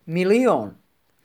Milion.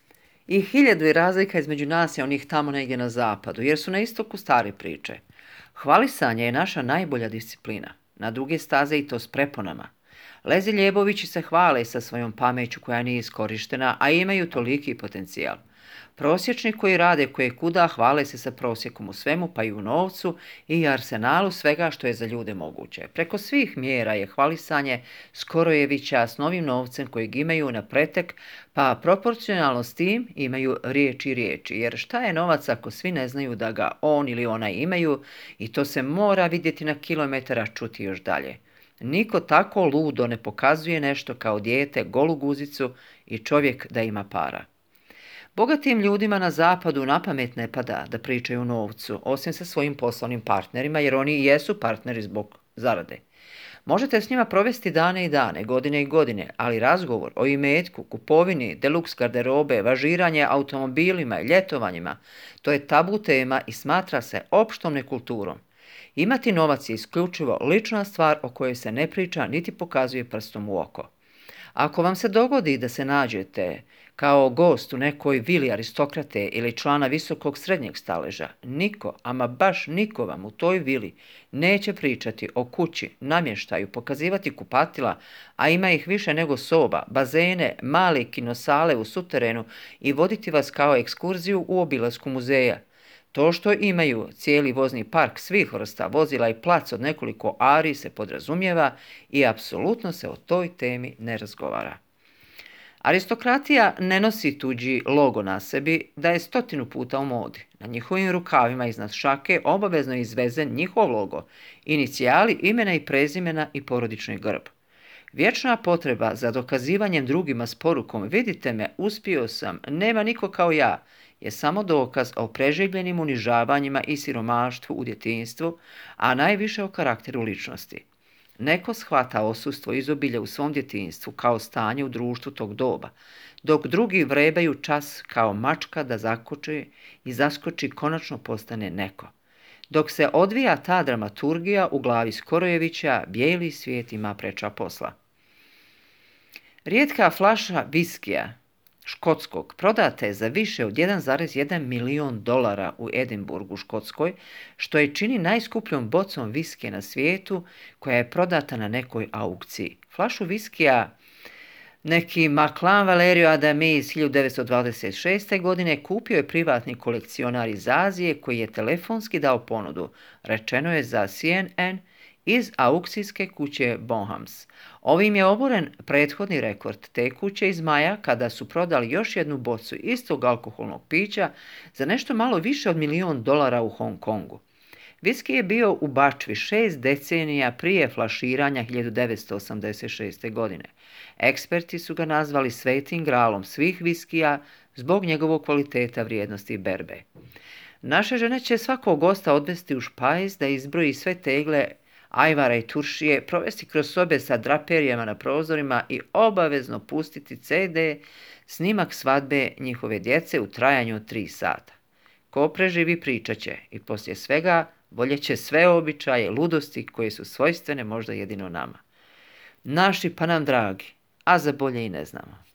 I 1000 je razlika između nas i onih tamo negdje na zapadu, jer su na istoku stare priče. Hvalisanje je naša najbolja disciplina, na duge staze i to s preponama. Lezi Ljebovići se hvale sa svojom pameću koja nije iskorištena, a imaju toliki potencijal. Prosječni koji rade koje kuda hvale se sa prosjekom u svemu, pa i u novcu i arsenalu svega što je za ljude moguće. Preko svih mjera je hvalisanje Skorojevića s novim novcem kojeg imaju na pretek, pa proporcionalno s tim imaju riječi, jer šta je novac ako svi ne znaju da ga on ili ona imaju i to se mora vidjeti na kilometara, čuti još dalje. Niko tako ludo ne pokazuje nešto kao dijete, golu guzicu i čovjek da ima para. Bogatim ljudima na zapadu na pamet ne pada da pričaju o novcu, osim sa svojim poslovnim partnerima, jer oni i jesu partneri zbog zarade. Možete s njima provesti dane i dane, godine i godine, ali razgovor o imetku, kupovini, deluks garderobe, važiranje automobilima i ljetovanjima, to je tabu tema i smatra se opštom nekulturom. Imati novac je isključivo lična stvar o kojoj se ne priča niti pokazuje prstom u oko. Ako vam se dogodi da se nađete kao gost u nekoj vili aristokrate ili člana visokog srednjeg staleža, niko, ama baš niko vam u toj vili neće pričati o kući, namještaju, pokazivati kupatila, a ima ih više nego soba, bazene, male kinosale u suterenu i voditi vas kao ekskurziju u obilasku muzeja. To što imaju cijeli vozni park svih vrsta vozila i plac od nekoliko ari se podrazumijeva i apsolutno se o toj temi ne razgovara. Aristokratija ne nosi tuđi logo na sebi da je 100 puta u modi. Na njihovim rukavima iznad šake obavezno je izvezen njihov logo, inicijali, imena i prezimena i porodični grb. Vječna potreba za dokazivanjem drugima s porukom vidite me, uspio sam, nema niko kao ja, je samo dokaz o preživljenim unižavanjima i siromaštvu u djetinjstvu, a najviše o karakteru ličnosti. Neko shvata osustvo izobilja u svom djetinjstvu kao stanje u društvu tog doba, dok drugi vrebaju čas kao mačka da zakoči i zaskoči konačno postane neko. Dok se odvija ta dramaturgija u glavi Skorojevića, bijeli svijet ima preča posla. Rijetka flaša viskija škotskog prodata je za više od 1,1 milion dolara u Edinburgu, Škotskoj, što je čini najskupljom bocom viskije na svijetu koja je prodata na nekoj aukciji. Flašu viskija neki Maclan Valerio Adame iz 1926. godine kupio je privatni kolekcionar iz Azije koji je telefonski dao ponudu, rečeno je za CNN, iz aukcijske kuće Bonhams. Ovim je oboren prethodni rekord te kuće iz maja kada su prodali još jednu bocu istog alkoholnog pića za nešto malo više od milion dolara u Hong Kongu. Viski je bio u bačvi 6 decenija prije flaširanja 1986. godine. Eksperti su ga nazvali svetim gralom svih viskija zbog njegovog kvaliteta, vrijednosti i berbe. Naše žene će svakog gosta odvesti u špajz da izbroji sve tegle ajvara i turšije, provesti kroz sobe sa draperijama na prozorima i obavezno pustiti CD snimak svadbe njihove djece u trajanju od 3 sata. Ko preživi pričat će i poslije svega voljeće sve običaje, ludosti koje su svojstvene možda jedino nama. Naši pa nam dragi, a za bolje i ne znamo.